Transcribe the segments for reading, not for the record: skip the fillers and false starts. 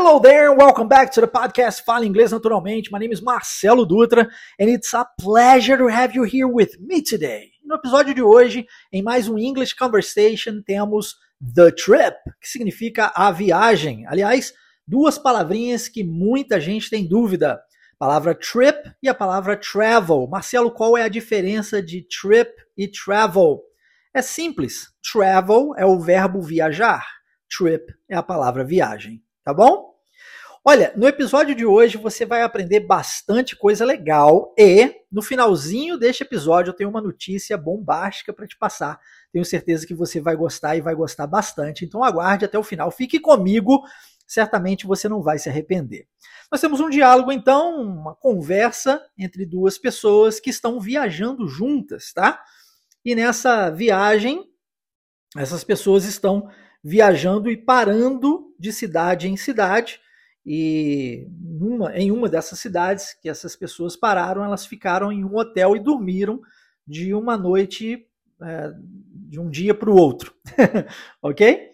Hello there, welcome back to the podcast Fala Inglês Naturalmente. My name is Marcelo Dutra and it's a pleasure to have you here with me today. No episódio de hoje, em mais um English Conversation, temos The Trip, que significa a viagem. Aliás, duas palavrinhas que muita gente tem dúvida. A palavra trip e a palavra travel. Marcelo, qual é a diferença de trip e travel? É simples. Travel é o verbo viajar. Trip é a palavra viagem. Tá bom? Olha, no episódio de hoje você vai aprender bastante coisa legal e no finalzinho deste episódio eu tenho uma notícia bombástica para te passar. Tenho certeza que você vai gostar e vai gostar bastante, então aguarde até o final. Fique comigo, certamente você não vai se arrepender. Nós temos um diálogo então, uma conversa entre duas pessoas que estão viajando juntas, tá? E nessa viagem, essas pessoas estão viajando e parando de cidade em cidade, e em uma dessas cidades que essas pessoas pararam, elas ficaram em um hotel e dormiram de uma noite, de um dia para o outro, ok?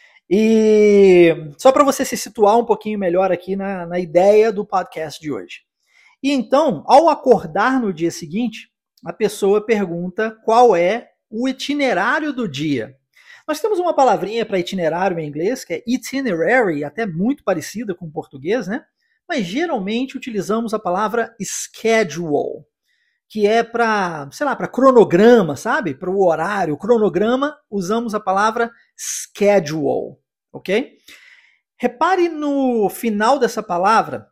E só para você se situar um pouquinho melhor aqui na ideia do podcast de hoje. E então, ao acordar no dia seguinte, a pessoa pergunta qual é o itinerário do dia. Nós temos uma palavrinha para itinerário em inglês, que é itinerary, até muito parecida com o português, né? Mas geralmente utilizamos a palavra schedule, que é para, sei lá, para cronograma, sabe? Para o horário, cronograma, usamos a palavra schedule, ok? Repare no final dessa palavra,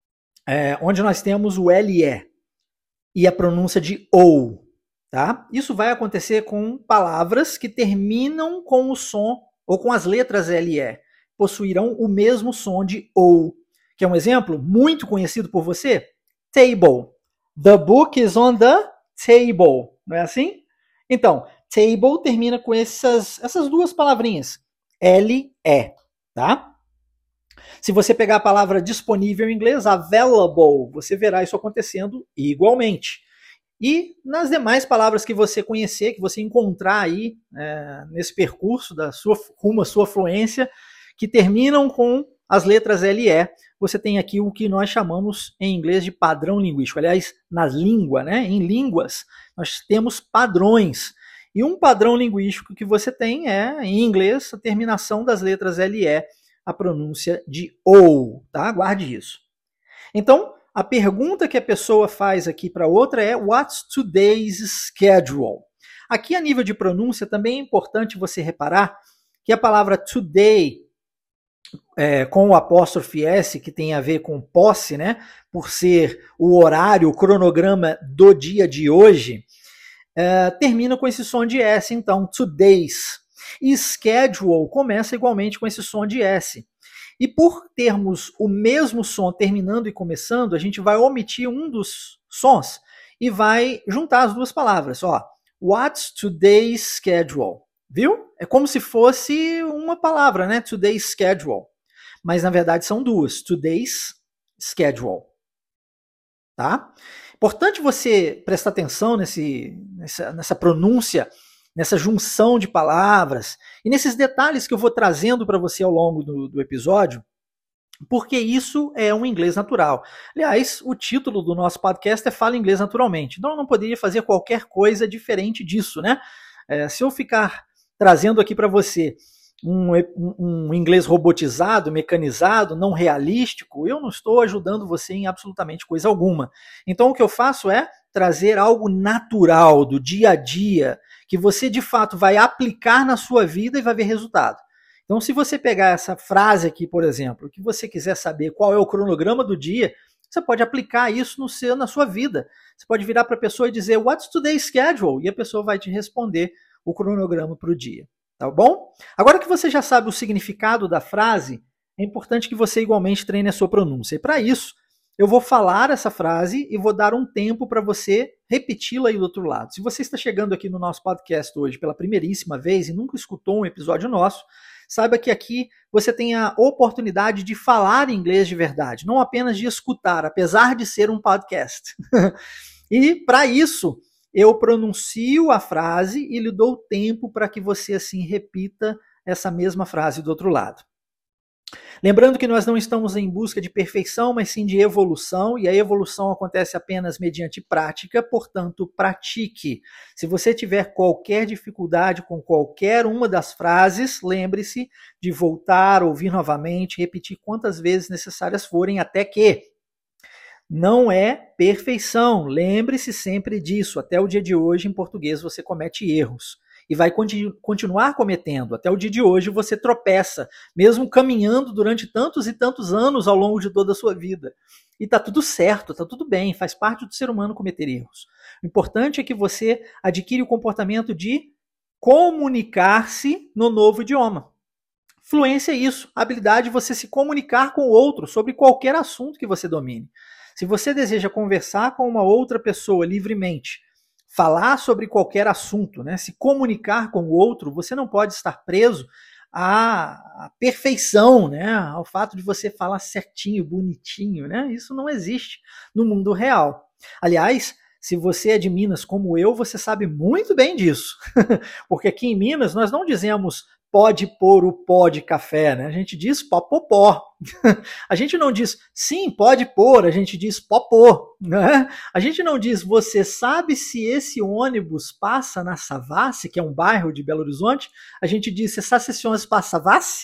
onde nós temos o LE e a pronúncia de OU. Tá? Isso vai acontecer com palavras que terminam com o som ou com as letras LE. Possuirão o mesmo som de OU. Que é um exemplo muito conhecido por você? Table. The book is on the table. Não é assim? Então, table termina com essas duas palavrinhas. LE. Tá? Se você pegar a palavra disponível em inglês, available, você verá isso acontecendo igualmente. E nas demais palavras que você conhecer, que você encontrar aí nesse percurso rumo à sua fluência, que terminam com as letras LE, você tem aqui o que nós chamamos em inglês de padrão linguístico. Aliás, na língua, né, em línguas, nós temos padrões. E um padrão linguístico que você tem é, em inglês, a terminação das letras LE, a pronúncia de OU. Tá? Guarde isso. Então, a pergunta que a pessoa faz aqui para outra é What's today's schedule? Aqui a nível de pronúncia também é importante você reparar que a palavra today, com o apóstrofe S, que tem a ver com posse, né? Por ser o horário, o cronograma do dia de hoje, termina com esse som de S, então, today's. E schedule começa igualmente com esse som de S. E por termos o mesmo som terminando e começando, a gente vai omitir um dos sons e vai juntar as duas palavras. Ó, what's today's schedule? Viu? É como se fosse uma palavra, né? Today's schedule. Mas na verdade são duas. Today's schedule. Tá? Importante você prestar atenção nessa pronúncia, nessa junção de palavras e nesses detalhes que eu vou trazendo para você ao longo do episódio, porque isso é um inglês natural. Aliás, o título do nosso podcast é Fala Inglês Naturalmente, então eu não poderia fazer qualquer coisa diferente disso, né? Se eu ficar trazendo aqui para você um inglês robotizado, mecanizado, não realístico, eu não estou ajudando você em absolutamente coisa alguma. Então o que eu faço é trazer algo natural do dia a dia, que você de fato vai aplicar na sua vida e vai ver resultado. Então se você pegar essa frase aqui, por exemplo, que você quiser saber qual é o cronograma do dia, você pode aplicar isso na sua vida. Você pode virar para a pessoa e dizer What's today's schedule? E a pessoa vai te responder o cronograma para o dia. Tá bom? Agora que você já sabe o significado da frase, é importante que você igualmente treine a sua pronúncia. E para isso, eu vou falar essa frase e vou dar um tempo para você repeti-la aí do outro lado. Se você está chegando aqui no nosso podcast hoje pela primeiríssima vez e nunca escutou um episódio nosso, saiba que aqui você tem a oportunidade de falar inglês de verdade, não apenas de escutar, apesar de ser um podcast. E para isso, eu pronuncio a frase e lhe dou tempo para que você assim repita essa mesma frase do outro lado. Lembrando que nós não estamos em busca de perfeição, mas sim de evolução, e a evolução acontece apenas mediante prática, portanto, pratique. Se você tiver qualquer dificuldade com qualquer uma das frases, lembre-se de voltar, ouvir novamente, repetir quantas vezes necessárias forem, até que não é perfeição. Lembre-se sempre disso. Até o dia de hoje, em português, você comete erros. E vai continuar cometendo. Até o dia de hoje você tropeça, mesmo caminhando durante tantos e tantos anos ao longo de toda a sua vida. E está tudo certo, está tudo bem, faz parte do ser humano cometer erros. O importante é que você adquire o comportamento de comunicar-se no novo idioma. Fluência é isso, a habilidade de você se comunicar com o outro sobre qualquer assunto que você domine. Se você deseja conversar com uma outra pessoa livremente, falar sobre qualquer assunto, né, se comunicar com o outro, você não pode estar preso à perfeição, né, ao fato de você falar certinho, bonitinho, né? Isso não existe no mundo real. Aliás, se você é de Minas como eu, você sabe muito bem disso. Porque aqui em Minas nós não dizemos pode pôr o pó de café, né? A gente diz popopó. A gente não diz sim, pode pôr, a gente diz popô, né? A gente não diz você sabe se esse ônibus passa na Savassi, que é um bairro de Belo Horizonte, a gente diz você sabe se esse ônibus passa Savassi?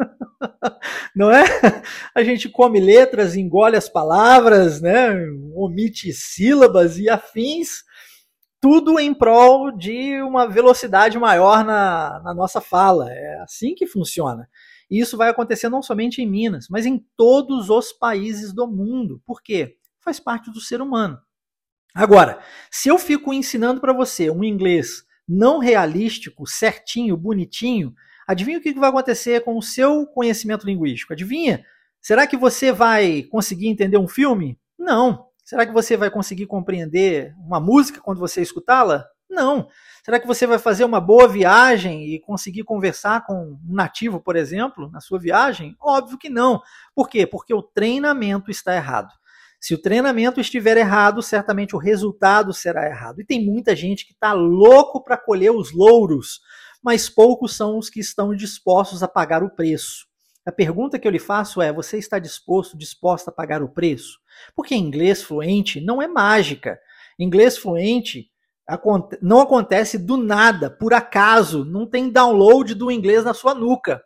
Não é? A gente come letras, engole as palavras, né? Omite sílabas e afins, tudo em prol de uma velocidade maior na nossa fala. É assim que funciona. E isso vai acontecer não somente em Minas, mas em todos os países do mundo. Por quê? Faz parte do ser humano. Agora, se eu fico ensinando para você um inglês não realístico, certinho, bonitinho, adivinha o que vai acontecer com o seu conhecimento linguístico? Adivinha? Será que você vai conseguir entender um filme? Não. Será que você vai conseguir compreender uma música quando você escutá-la? Não. Será que você vai fazer uma boa viagem e conseguir conversar com um nativo, por exemplo, na sua viagem? Óbvio que não. Por quê? Porque o treinamento está errado. Se o treinamento estiver errado, certamente o resultado será errado. E tem muita gente que está louco para colher os louros, mas poucos são os que estão dispostos a pagar o preço. A pergunta que eu lhe faço é: você está disposta a pagar o preço? Porque inglês fluente não é mágica. Inglês fluente não acontece do nada, por acaso. Não tem download do inglês na sua nuca.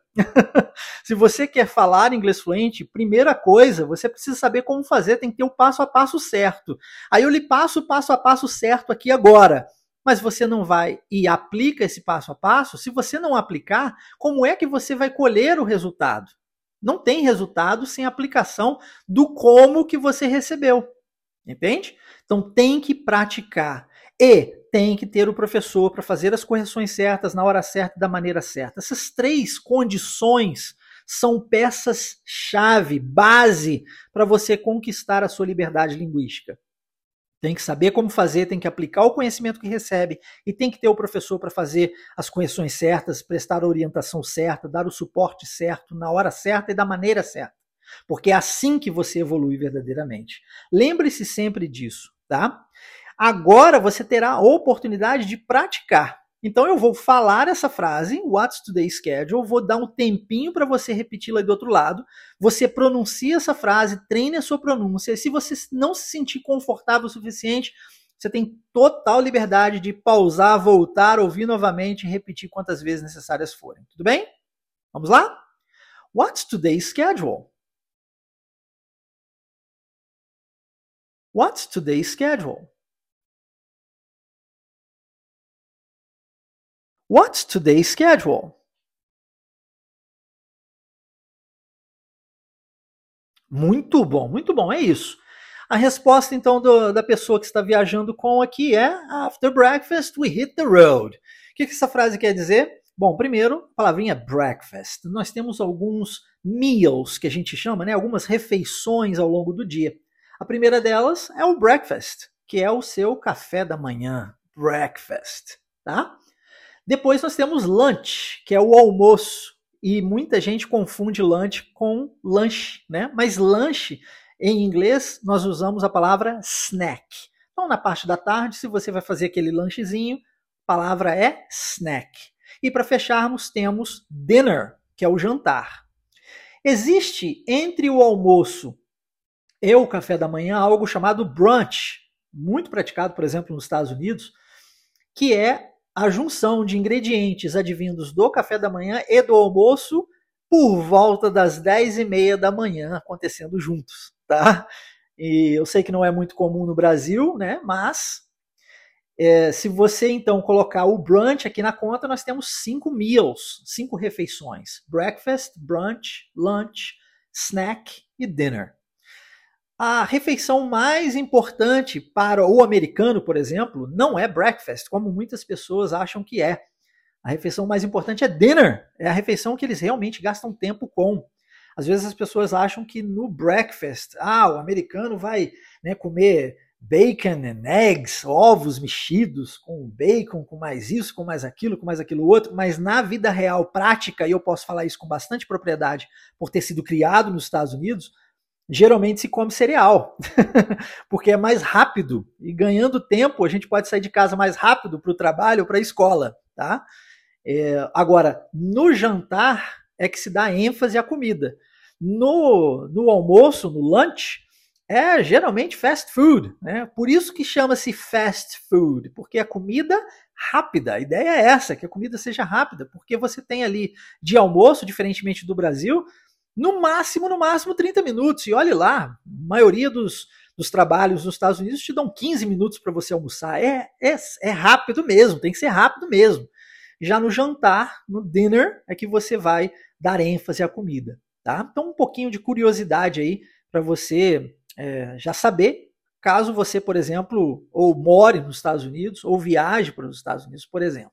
Se você quer falar inglês fluente, primeira coisa, você precisa saber como fazer, tem que ter o passo a passo certo. Aí eu lhe passo o passo a passo certo aqui agora. Mas você não vai e aplica esse passo a passo. Se você não aplicar, como é que você vai colher o resultado? Não tem resultado sem aplicação do como que você recebeu. Entende? Então tem que praticar. E tem que ter o professor para fazer as correções certas, na hora certa e da maneira certa. Essas três condições são peças-chave, base, para você conquistar a sua liberdade linguística. Tem que saber como fazer, tem que aplicar o conhecimento que recebe e tem que ter o professor para fazer as correções certas, prestar a orientação certa, dar o suporte certo, na hora certa e da maneira certa. Porque é assim que você evolui verdadeiramente. Lembre-se sempre disso, tá? Agora você terá a oportunidade de praticar. Então eu vou falar essa frase, what's today's schedule, vou dar um tempinho para você repeti-la do outro lado, você pronuncia essa frase, treine a sua pronúncia, e se você não se sentir confortável o suficiente, você tem total liberdade de pausar, voltar, ouvir novamente e repetir quantas vezes necessárias forem. Tudo bem? Vamos lá? What's today's schedule? What's today's schedule? What's today's schedule? Muito bom, é isso. A resposta, então, da pessoa que está viajando com aqui é: After breakfast, we hit the road. O que essa frase quer dizer? Bom, primeiro, a palavrinha breakfast. Nós temos alguns meals, que a gente chama, né? Algumas refeições ao longo do dia. A primeira delas é o breakfast, que é o seu café da manhã. Breakfast, tá? Depois nós temos lunch, que é o almoço. E muita gente confunde lunch com lanche, né? Mas lanche, em inglês, nós usamos a palavra snack. Então, na parte da tarde, se você vai fazer aquele lanchezinho, a palavra é snack. E para fecharmos, temos dinner, que é o jantar. Existe entre o almoço e o café da manhã algo chamado brunch, muito praticado, por exemplo, nos Estados Unidos, que é a junção de ingredientes advindos do café da manhã e do almoço por volta das 10h30 da manhã, acontecendo juntos, tá? E eu sei que não é muito comum no Brasil, né? Mas se você então colocar o brunch aqui na conta, nós temos 5 meals, 5 refeições: breakfast, brunch, lunch, snack e dinner. A refeição mais importante para o americano, por exemplo, não é breakfast, como muitas pessoas acham que é. A refeição mais importante é dinner, é a refeição que eles realmente gastam tempo com. Às vezes as pessoas acham que no breakfast, o americano vai, né, comer bacon and eggs, ovos mexidos com bacon, com mais isso, com mais aquilo outro, mas na vida real, prática, e eu posso falar isso com bastante propriedade por ter sido criado nos Estados Unidos, geralmente se come cereal, porque é mais rápido e ganhando tempo a gente pode sair de casa mais rápido para o trabalho ou para a escola, tá? Agora, no jantar é que se dá ênfase à comida. No almoço, no lunch, é geralmente fast food, né? Por isso que chama-se fast food, porque é comida rápida. A ideia é essa, que a comida seja rápida, porque você tem ali de almoço, diferentemente do Brasil, no máximo 30 minutos. E olhe lá, a maioria dos trabalhos nos Estados Unidos te dão 15 minutos para você almoçar. É rápido mesmo, tem que ser rápido mesmo. Já no jantar, no dinner, é que você vai dar ênfase à comida, tá? Então, um pouquinho de curiosidade aí para você já saber, caso você, por exemplo, ou more nos Estados Unidos, ou viaje para os Estados Unidos, por exemplo.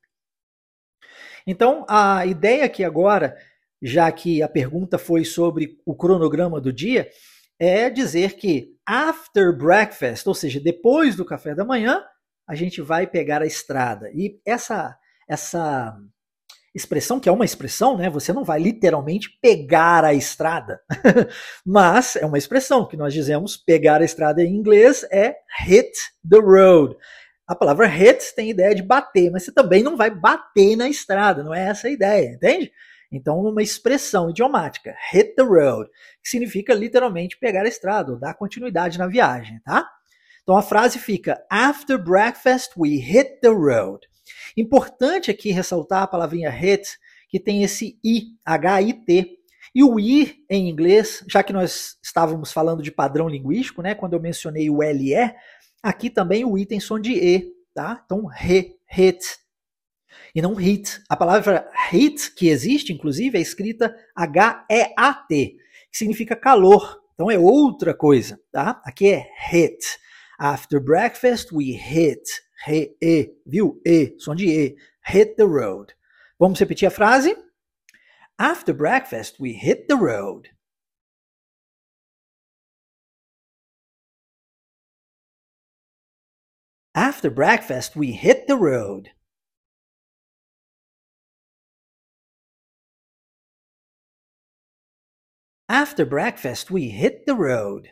Então, a ideia aqui agora, já que a pergunta foi sobre o cronograma do dia, é dizer que after breakfast, ou seja, depois do café da manhã, a gente vai pegar a estrada. E essa expressão, que é uma expressão, né? Você não vai literalmente pegar a estrada, mas é uma expressão que nós dizemos pegar a estrada em inglês é hit the road. A palavra hit tem ideia de bater, mas você também não vai bater na estrada, não é essa a ideia, entende? Então, uma expressão idiomática, hit the road, que significa literalmente pegar a estrada, ou dar continuidade na viagem, tá? Então a frase fica, after breakfast we hit the road. Importante aqui ressaltar a palavrinha hit, que tem esse I, H-I-T. E o I em inglês, já que nós estávamos falando de padrão linguístico, né, quando eu mencionei o LE, aqui também o I tem som de E, tá? Então, hit. E não hit. A palavra heat, que existe, inclusive, é escrita H-E-A-T, que significa calor. Então é outra coisa, tá? Aqui é hit. After breakfast, we hit. E, viu? E, som de E. Hit the road. Vamos repetir a frase? After breakfast, we hit the road. After breakfast, we hit the road. After breakfast, we hit the road.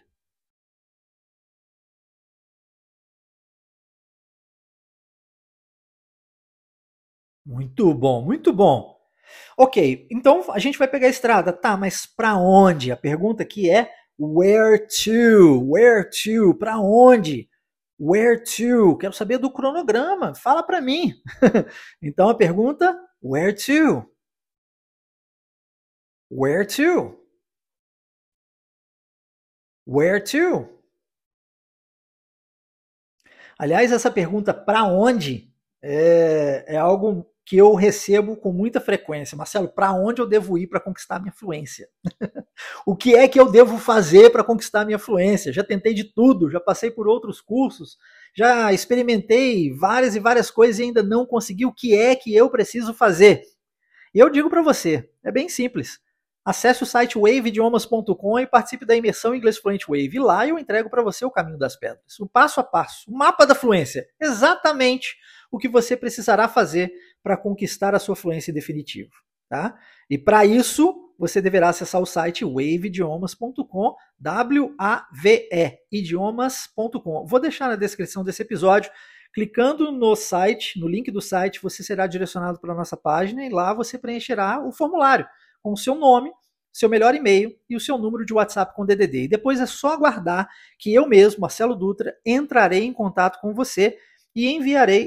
Muito bom, muito bom. Ok, então a gente vai pegar a estrada. Tá, mas para onde? A pergunta aqui é where to? Where to? Para onde? Where to? Quero saber do cronograma. Fala para mim. Então a pergunta, where to? Where to? Where to? Aliás, essa pergunta para onde é algo que eu recebo com muita frequência. Marcelo, para onde eu devo ir para conquistar minha fluência? O que é que eu devo fazer para conquistar minha fluência? Já tentei de tudo, já passei por outros cursos, já experimentei várias e várias coisas e ainda não consegui. O que é que eu preciso fazer? E eu digo para você, é bem simples. Acesse o site waveidiomas.com e participe da imersão Inglês Fluente Wave. E lá eu entrego para você o caminho das pedras, o passo a passo, o mapa da fluência. Exatamente o que você precisará fazer para conquistar a sua fluência definitiva. Tá? E para isso, você deverá acessar o site waveidiomas.com, W-A-V-E, idiomas.com. Vou deixar na descrição desse episódio. Clicando no site, no link do site, você será direcionado para a nossa página e lá você preencherá o formulário com o seu nome, seu melhor e-mail e o seu número de WhatsApp com DDD. E depois é só aguardar que eu mesmo, Marcelo Dutra, entrarei em contato com você e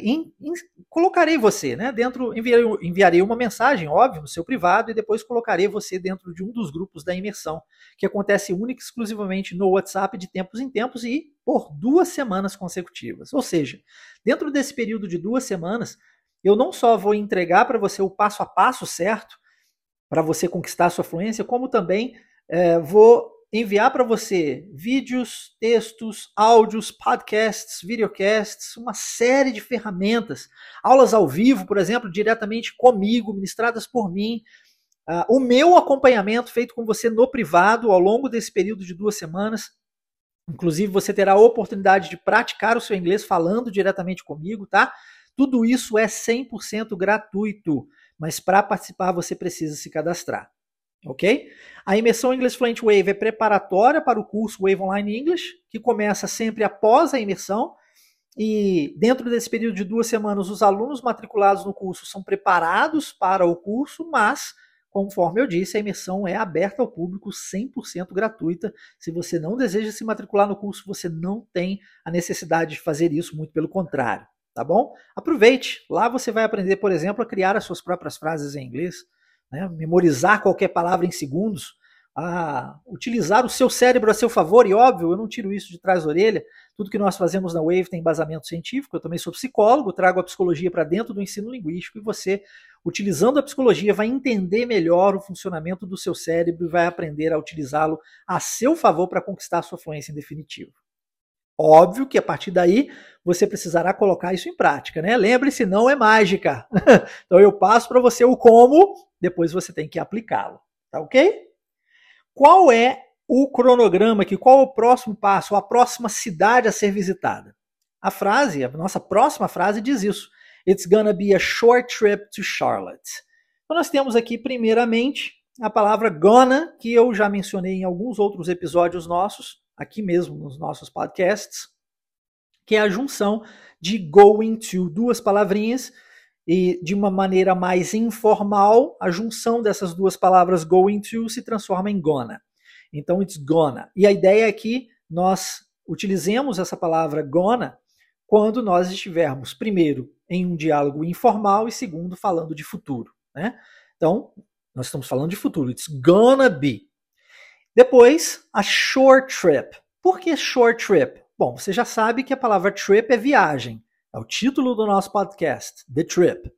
colocarei você, né, enviarei uma mensagem, óbvio, no seu privado, e depois colocarei você dentro de um dos grupos da imersão, que acontece única e exclusivamente no WhatsApp de tempos em tempos e por 2 semanas consecutivas. Ou seja, dentro desse período de 2 semanas, eu não só vou entregar para você o passo a passo certo, para você conquistar a sua fluência, como também vou enviar para você vídeos, textos, áudios, podcasts, videocasts, uma série de ferramentas, aulas ao vivo, por exemplo, diretamente comigo, ministradas por mim, o meu acompanhamento feito com você no privado ao longo desse período de 2 semanas. Inclusive, você terá a oportunidade de praticar o seu inglês falando diretamente comigo, tá? Tudo isso é 100% gratuito, mas para participar você precisa se cadastrar. Ok? A imersão English Fluent Wave é preparatória para o curso Wave Online English, que começa sempre após a imersão, e dentro desse período de 2 semanas os alunos matriculados no curso são preparados para o curso, mas, conforme eu disse, a imersão é aberta ao público, 100% gratuita. Se você não deseja se matricular no curso, você não tem a necessidade de fazer isso, muito pelo contrário, tá bom? Aproveite, lá você vai aprender, por exemplo, a criar as suas próprias frases em inglês, né? Memorizar qualquer palavra em segundos, a utilizar o seu cérebro a seu favor, e óbvio, eu não tiro isso de trás da orelha, tudo que nós fazemos na Wave tem embasamento científico, eu também sou psicólogo, trago a psicologia para dentro do ensino linguístico, e você, utilizando a psicologia, vai entender melhor o funcionamento do seu cérebro e vai aprender a utilizá-lo a seu favor para conquistar a sua fluência em definitivo. Óbvio que a partir daí você precisará colocar isso em prática, né? Lembre-se, não é mágica. Então eu passo para você o como, depois você tem que aplicá-lo, tá ok? Qual é o cronograma aqui? Qual é o próximo passo, a próxima cidade a ser visitada? A nossa próxima frase diz isso. It's gonna be a short trip to Charlotte. Então nós temos aqui, primeiramente, a palavra gonna, que eu já mencionei em alguns outros episódios nossos, aqui mesmo nos nossos podcasts, que é a junção de going to, 2 palavrinhas, e de uma maneira mais informal, a junção dessas 2 palavras going to se transforma em gonna. Então, it's gonna. E a ideia é que nós utilizemos essa palavra gonna quando nós estivermos, primeiro, em um diálogo informal e, segundo, falando de futuro, né? Então, nós estamos falando de futuro. It's gonna be. Depois, a short trip. Por que short trip? Bom, você já sabe que a palavra trip é viagem. É o título do nosso podcast, The Trip.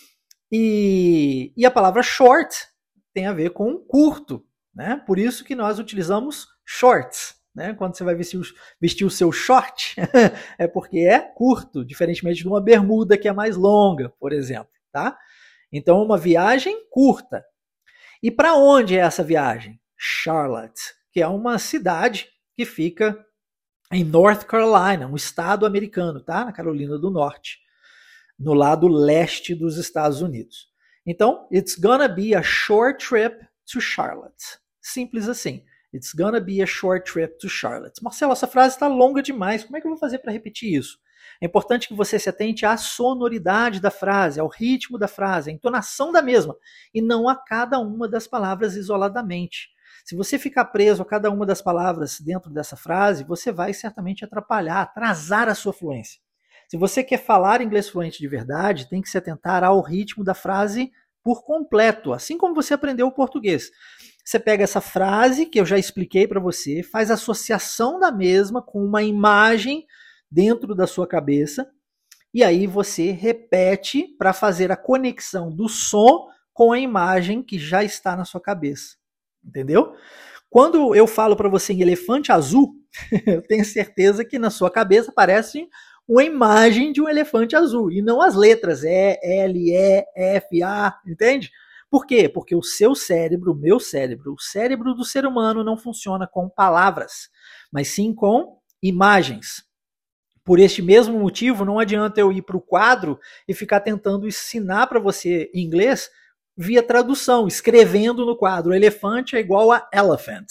E a palavra short tem a ver com curto, né? Por isso que nós utilizamos shorts, né? Quando você vai vestir o seu short, é porque é curto, diferentemente de uma bermuda que é mais longa, por exemplo, tá? Então, uma viagem curta. E para onde é essa viagem? Charlotte, que é uma cidade que fica em North Carolina, um estado americano, tá? Na Carolina do Norte, no lado leste dos Estados Unidos. Então, it's gonna be a short trip to Charlotte. Simples assim. It's gonna be a short trip to Charlotte. Marcelo, essa frase está longa demais. Como é que eu vou fazer para repetir isso? É importante que você se atente à sonoridade da frase, ao ritmo da frase, à entonação da mesma, e não a cada uma das palavras isoladamente. Se você ficar preso a cada uma das palavras dentro dessa frase, você vai certamente atrapalhar, atrasar a sua fluência. Se você quer falar inglês fluente de verdade, tem que se atentar ao ritmo da frase por completo, assim como você aprendeu o português. Você pega essa frase, que eu já expliquei para você, faz associação da mesma com uma imagem dentro da sua cabeça, e aí você repete para fazer a conexão do som com a imagem que já está na sua cabeça. Entendeu? Quando eu falo para você em elefante azul, eu tenho certeza que na sua cabeça aparece uma imagem de um elefante azul, e não as letras E, L, E, F, A, entende? Por quê? Porque o seu cérebro, o meu cérebro, o cérebro do ser humano não funciona com palavras, mas sim com imagens. Por este mesmo motivo, não adianta eu ir para o quadro e ficar tentando ensinar para você inglês via tradução, escrevendo no quadro, elefante é igual a elephant.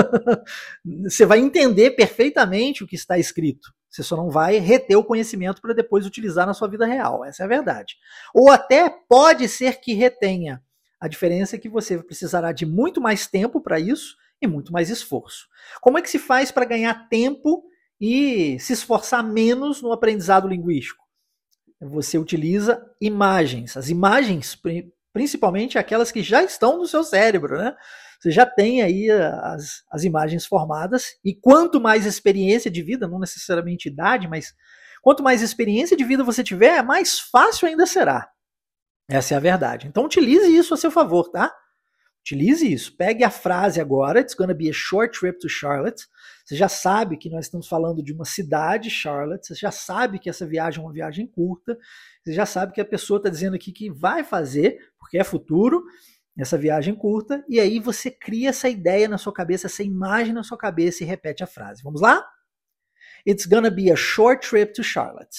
Você vai entender perfeitamente o que está escrito. Você só não vai reter o conhecimento para depois utilizar na sua vida real. Essa é a verdade. Ou até pode ser que retenha A diferença é que você precisará de muito mais tempo para isso e muito mais esforço. Como é que se faz para ganhar tempo e se esforçar menos no aprendizado linguístico? Você utiliza imagens. As imagens, principalmente aquelas que já estão no seu cérebro, né? Você já tem aí as imagens formadas, e quanto mais experiência de vida, não necessariamente idade, mas quanto mais experiência de vida você tiver, mais fácil ainda será. Essa é a verdade. Então utilize isso a seu favor, tá? Utilize isso. Pegue a frase agora, it's gonna be a short trip to Charlotte. Você já sabe que nós estamos falando de uma cidade, Charlotte. Você já sabe que essa viagem é uma viagem curta. Você já sabe que a pessoa está dizendo aqui que vai fazer, porque é futuro, essa viagem curta. E aí você cria essa ideia na sua cabeça, essa imagem na sua cabeça e repete a frase. Vamos lá? It's gonna be a short trip to Charlotte.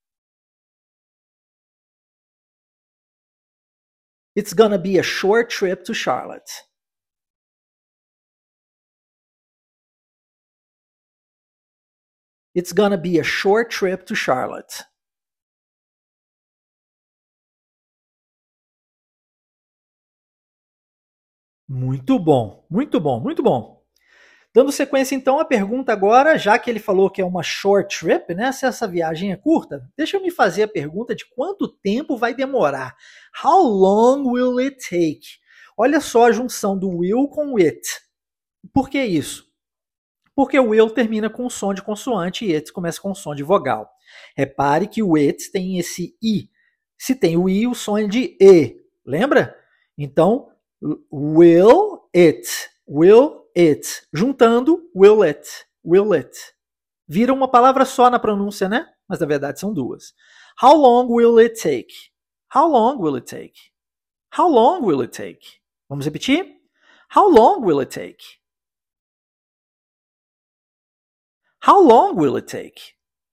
It's gonna be a short trip to Charlotte. It's gonna be a short trip to Charlotte. Muito bom, muito bom, muito bom. Dando sequência então à pergunta agora, já que ele falou que é uma short trip, né? Se essa viagem é curta, deixa eu me fazer a pergunta de quanto tempo vai demorar. How long will it take? Olha só a junção do will com it. Por que isso? Porque o will termina com som de consoante e it começa com som de vogal. Repare que o it tem esse i. Se tem o i, o som é de e. Lembra? Então, will it. Will it. Juntando, will it. Will it. Vira uma palavra só na pronúncia, né? Mas na verdade são duas. How long will it take? How long will it take? How long will it take? Vamos repetir? How long will it take? How long will it take?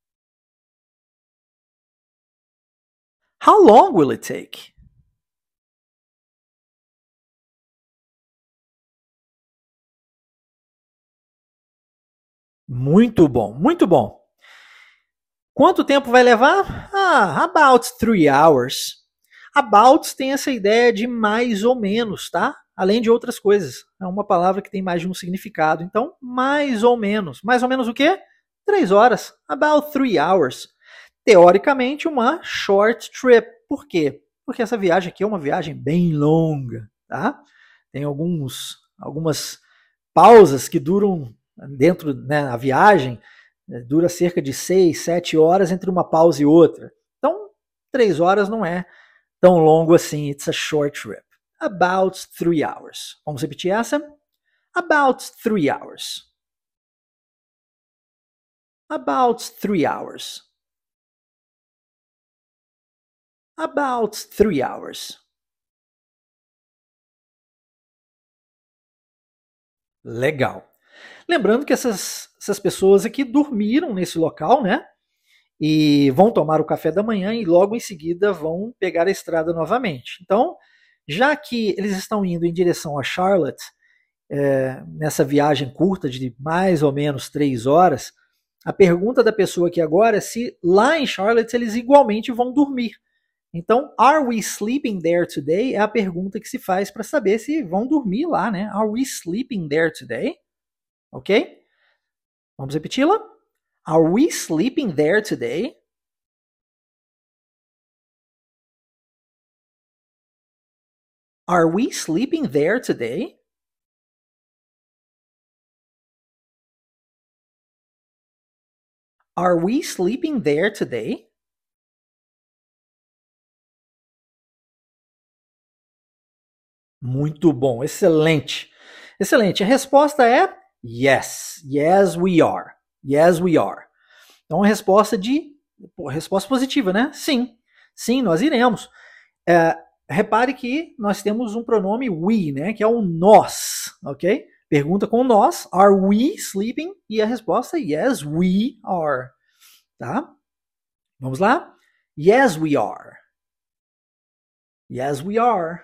How long will it take? Muito bom, muito bom. Quanto tempo vai levar? About 3 hours. About tem essa ideia de mais ou menos, tá? Além de outras coisas. É uma palavra que tem mais de um significado. Então, mais ou menos. Mais ou menos o quê? 3 horas. About 3 hours. Teoricamente, uma short trip. Por quê? Porque essa viagem aqui é uma viagem bem longa, tá? Tem algumas pausas que duram dentro, né, a viagem, dura cerca de 6, 7 horas entre uma pausa e outra. Então, 3 horas não é tão longo assim. It's a short trip. About 3 hours. Vamos repetir essa? About 3 hours. About 3 hours. About 3 hours. Legal. Lembrando que essas pessoas aqui dormiram nesse local, né? E vão tomar o café da manhã e logo em seguida vão pegar a estrada novamente. Então, já que eles estão indo em direção a Charlotte, nessa viagem curta de mais ou menos 3 horas, a pergunta da pessoa aqui agora é se lá em Charlotte eles igualmente vão dormir. Então, are we sleeping there today? É a pergunta que se faz para saber se vão dormir lá, né? Are we sleeping there today? Ok? Vamos repeti-la? Are we sleeping there today? Are we sleeping there today? Are we sleeping there today? Muito bom, excelente. Excelente. A resposta é yes. Yes, we are. Yes, we are. Então, a resposta resposta positiva, né? Sim. Sim, nós iremos. Repare que nós temos um pronome we, né? Que é o nós, ok? Pergunta com nós, are we sleeping? E a resposta é yes, we are. Tá? Vamos lá? Yes, we are. Yes, we are.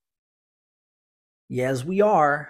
Yes, we are.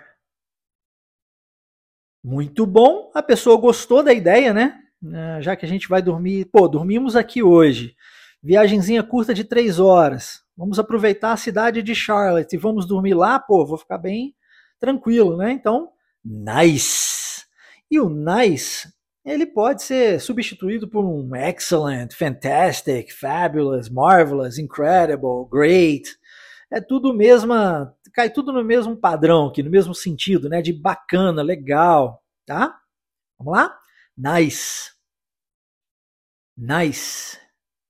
Muito bom. A pessoa gostou da ideia, né? Já que a gente vai dormir. Pô, dormimos aqui hoje. Viagenzinha curta de 3 horas. Vamos aproveitar a cidade de Charlotte e vamos dormir lá, pô, vou ficar bem tranquilo, né? Então, nice. E o nice, ele pode ser substituído por um excellent, fantastic, fabulous, marvelous, incredible, great. É tudo mesma, cai tudo no mesmo padrão aqui, no mesmo sentido, né? De bacana, legal, tá? Vamos lá? Nice. Nice.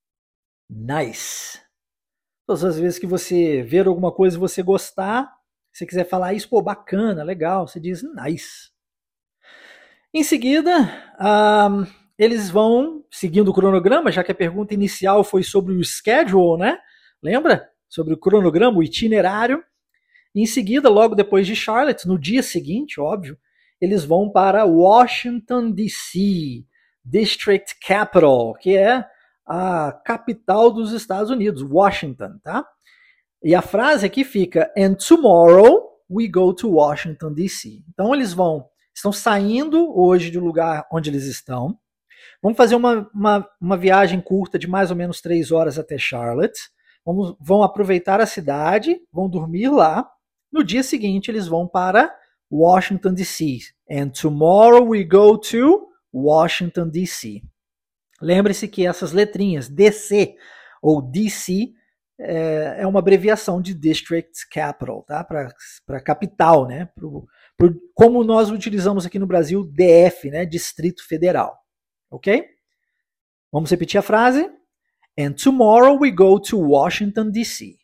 Nice. Todas as vezes que você ver alguma coisa e você gostar, se você quiser falar isso, pô, bacana, legal, você diz nice. Em seguida, eles vão seguindo o cronograma, já que a pergunta inicial foi sobre o schedule, né? Lembra? Sobre o cronograma, o itinerário. Em seguida, logo depois de Charlotte, no dia seguinte, óbvio, eles vão para Washington, D.C., District Capital, que é a capital dos Estados Unidos, Washington, tá? E a frase aqui fica, and tomorrow we go to Washington, D.C. Então eles estão saindo hoje do lugar onde eles estão, vão fazer uma viagem curta de mais ou menos 3 horas até Charlotte, vão aproveitar a cidade, vão dormir lá, no dia seguinte eles vão para Washington, D.C. And tomorrow we go to Washington, D.C. Lembre-se que essas letrinhas, DC ou DC, é uma abreviação de District Capital, tá? Para capital, né? Como nós utilizamos aqui no Brasil, DF, né? Distrito Federal. Ok? Vamos repetir a frase? And tomorrow we go to Washington, D.C.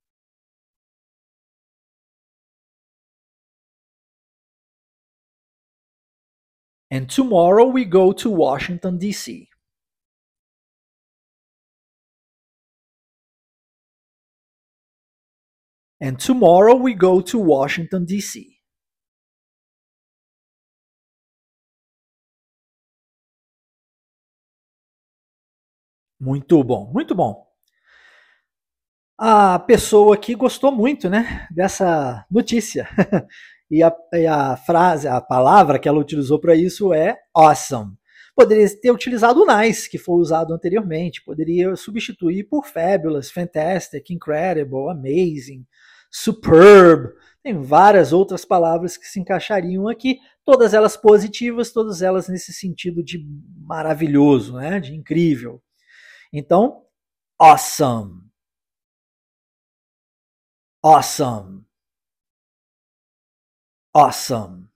And tomorrow we go to Washington, D.C. And tomorrow we go to Washington, D.C. Muito bom, muito bom. A pessoa aqui gostou muito, né, dessa notícia. E a frase, a palavra que ela utilizou para isso é awesome. Poderia ter utilizado o nice, que foi usado anteriormente. Poderia substituir por fabulous, fantastic, incredible, amazing, superb. Tem várias outras palavras que se encaixariam aqui, todas elas positivas, todas elas nesse sentido de maravilhoso, né, de incrível. Então, awesome. Awesome. Awesome.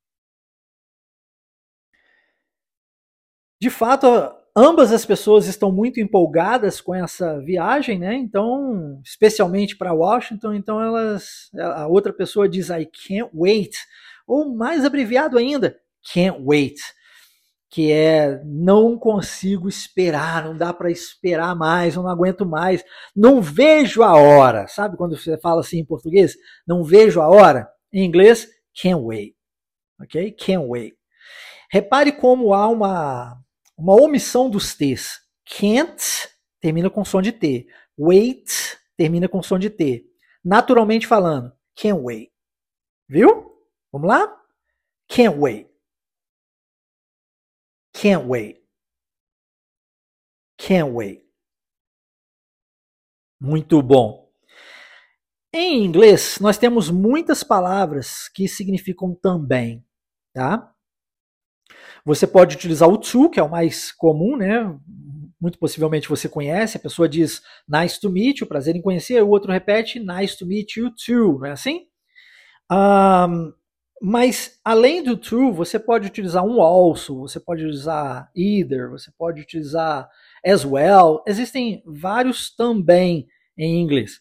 De fato, ambas as pessoas estão muito empolgadas com essa viagem, né? Então, especialmente para Washington, então a outra pessoa diz I can't wait, ou mais abreviado ainda, can't wait, que é não consigo esperar, não dá para esperar mais, eu não aguento mais, não vejo a hora. Sabe quando você fala assim em português? Não vejo a hora. Em inglês, can't wait. Ok? Can't wait. Repare como há uma omissão dos T's. Can't termina com som de T. Wait termina com som de T. Naturalmente falando, can't wait. Viu? Vamos lá? Can't wait. Can't wait. Can't wait. Muito bom. Em inglês, nós temos muitas palavras que significam também, tá? Você pode utilizar o to, que é o mais comum, né? Muito possivelmente você conhece. A pessoa diz nice to meet you, prazer em conhecer. O outro repete nice to meet you too, não é assim? Mas além do to, você pode utilizar um also, você pode usar either, você pode utilizar as well. Existem vários também em inglês.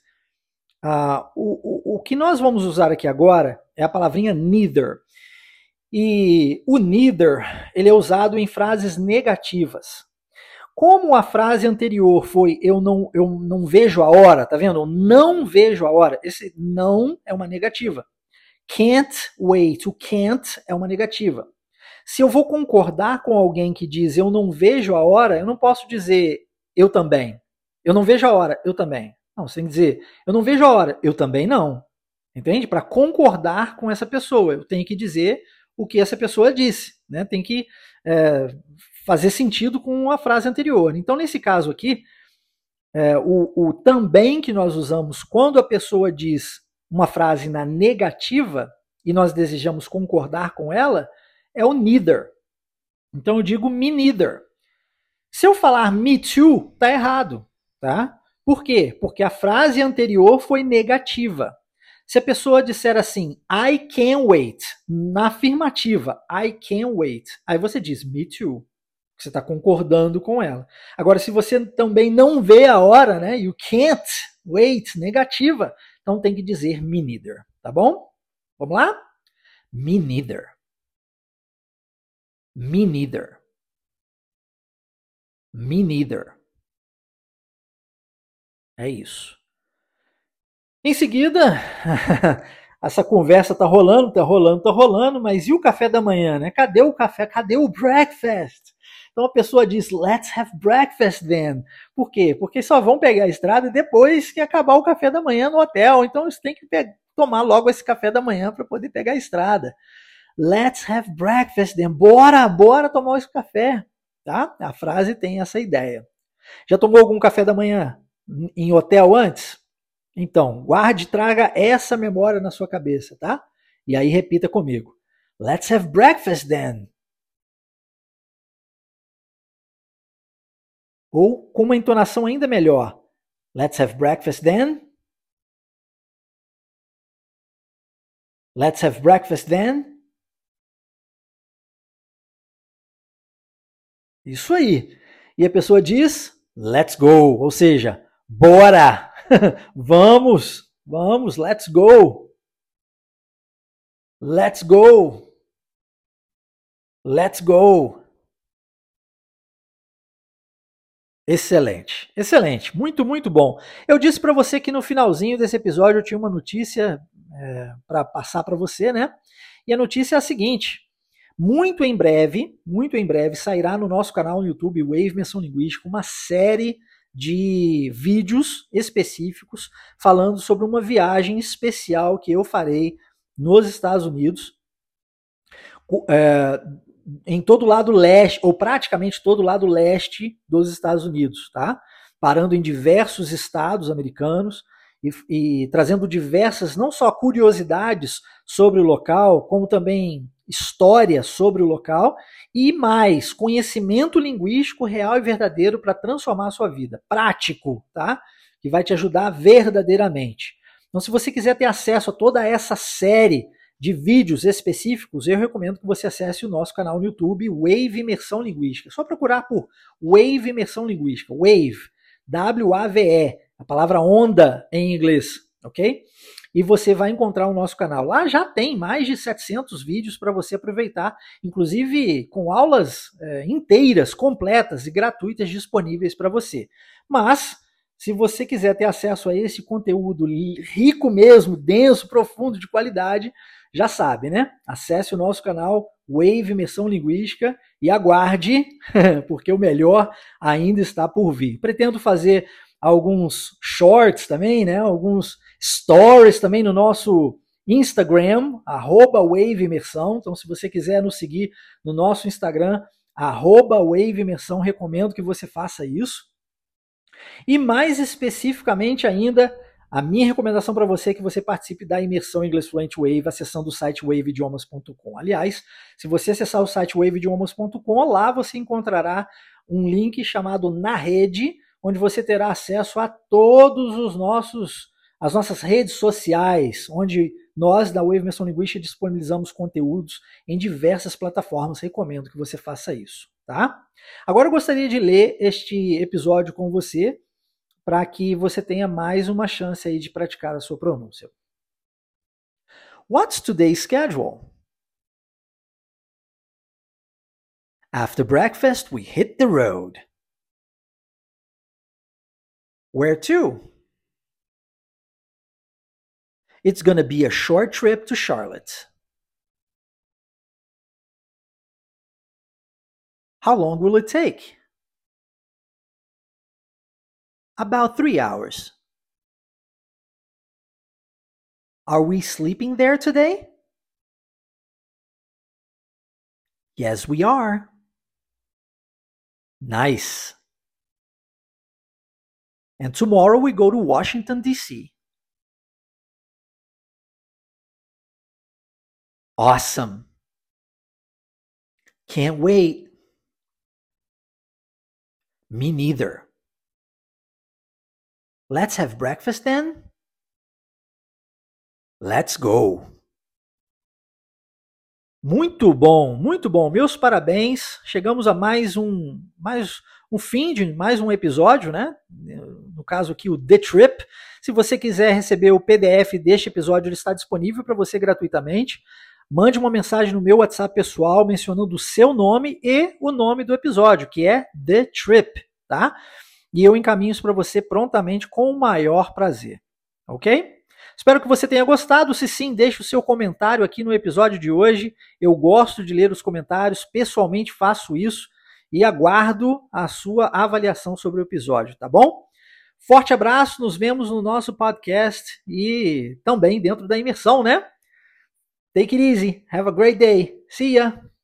O que nós vamos usar aqui agora é a palavrinha neither. E o neither, ele é usado em frases negativas. Como a frase anterior foi eu não vejo a hora, tá vendo? Eu não vejo a hora. Esse não é uma negativa. Can't wait. O can't é uma negativa. Se eu vou concordar com alguém que diz eu não vejo a hora, eu não posso dizer eu também. Eu não vejo a hora, eu também. Não, você tem que dizer eu não vejo a hora, eu também não. Entende? Para concordar com essa pessoa, eu tenho que dizer o que essa pessoa disse, né? Tem que fazer sentido com a frase anterior. Então, nesse caso aqui, O também que nós usamos quando a pessoa diz uma frase na negativa e nós desejamos concordar com ela é o neither. Então eu digo me neither. Se eu falar me too, tá errado, tá? Por quê? Porque a frase anterior foi negativa. Se a pessoa disser assim, I can't wait, na afirmativa, I can't wait, aí você diz me too. Você está concordando com ela. Agora, se você também não vê a hora, né? You can't wait, negativa, então tem que dizer me neither, tá bom? Vamos lá? Me neither. Me neither. Me neither. É isso. Em seguida, essa conversa tá rolando, tá rolando, tá rolando, mas e o café da manhã, né? Cadê o café? Cadê o breakfast? Então a pessoa diz, let's have breakfast then. Por quê? Porque só vão pegar a estrada depois que acabar o café da manhã no hotel. Então eles têm que tomar logo esse café da manhã para poder pegar a estrada. Let's have breakfast then. Bora tomar esse café. Tá? A frase tem essa ideia. Já tomou algum café da manhã em hotel antes? Então, guarde e traga essa memória na sua cabeça, tá? E aí repita comigo. Let's have breakfast then. Ou com uma entonação ainda melhor. Let's have breakfast then. Let's have breakfast then. Isso aí. E a pessoa diz, let's go, ou seja, bora, vamos, let's go. Let's go. Let's go. Excelente, excelente, muito bom. Eu disse para você que no finalzinho desse episódio eu tinha uma notícia para passar para você, né? E a notícia é a seguinte: muito em breve sairá no nosso canal no YouTube Wave Imersão Linguística uma série de vídeos específicos falando sobre uma viagem especial que eu farei nos Estados Unidos. Em todo o lado leste, ou praticamente todo o lado leste dos Estados Unidos, tá? Parando em diversos estados americanos e trazendo diversas, não só curiosidades sobre o local, como também história sobre o local e mais conhecimento linguístico real e verdadeiro para transformar a sua vida, prático, tá? Que vai te ajudar verdadeiramente. Então, se você quiser ter acesso a toda essa série de vídeos específicos, eu recomendo que você acesse o nosso canal no YouTube, Wave Imersão Linguística. É só procurar por Wave Imersão Linguística. Wave, W-A-V-E, a palavra onda em inglês, ok? E você vai encontrar o nosso canal. Lá já tem mais de 700 vídeos para você aproveitar, inclusive com aulas inteiras, completas e gratuitas disponíveis para você. Mas, se você quiser ter acesso a esse conteúdo rico mesmo, denso, profundo, de qualidade, já sabe, né? Acesse o nosso canal Wave Imersão Linguística e aguarde, porque o melhor ainda está por vir. Pretendo fazer alguns shorts também, né? Alguns stories também no nosso Instagram, @Wave Imersão. Então, se você quiser nos seguir no nosso Instagram, @Wave Imersão, recomendo que você faça isso. E mais especificamente ainda, a minha recomendação para você é que você participe da imersão English Fluent Wave, acessando o site waveidiomas.com. Aliás, se você acessar o site waveidiomas.com, lá você encontrará um link chamado Na Rede, onde você terá acesso a todos as nossas redes sociais, onde nós da Wave Imersão Linguística disponibilizamos conteúdos em diversas plataformas. Recomendo que você faça isso, tá? Agora eu gostaria de ler este episódio com você, para que você tenha mais uma chance aí de praticar a sua pronúncia. What's today's schedule? After breakfast, we hit the road. Where to? It's gonna be a short trip to Charlotte. How long will it take? About 3 hours. Are we sleeping there today? Yes, we are. Nice. And tomorrow we go to Washington, D.C. Awesome. Can't wait. Me neither. Let's have breakfast then? Let's go. Muito bom, muito bom. Meus parabéns. Chegamos a mais um fim de mais um episódio, né? No caso aqui o The Trip. Se você quiser receber o PDF deste episódio, ele está disponível para você gratuitamente. Mande uma mensagem no meu WhatsApp pessoal mencionando o seu nome e o nome do episódio, que é The Trip, tá? E eu encaminho isso para você prontamente com o maior prazer, ok? Espero que você tenha gostado. Se sim, deixe o seu comentário aqui no episódio de hoje. Eu gosto de ler os comentários, pessoalmente faço isso e aguardo a sua avaliação sobre o episódio, tá bom? Forte abraço, nos vemos no nosso podcast e também dentro da imersão, né? Take it easy. Have a great day. See ya.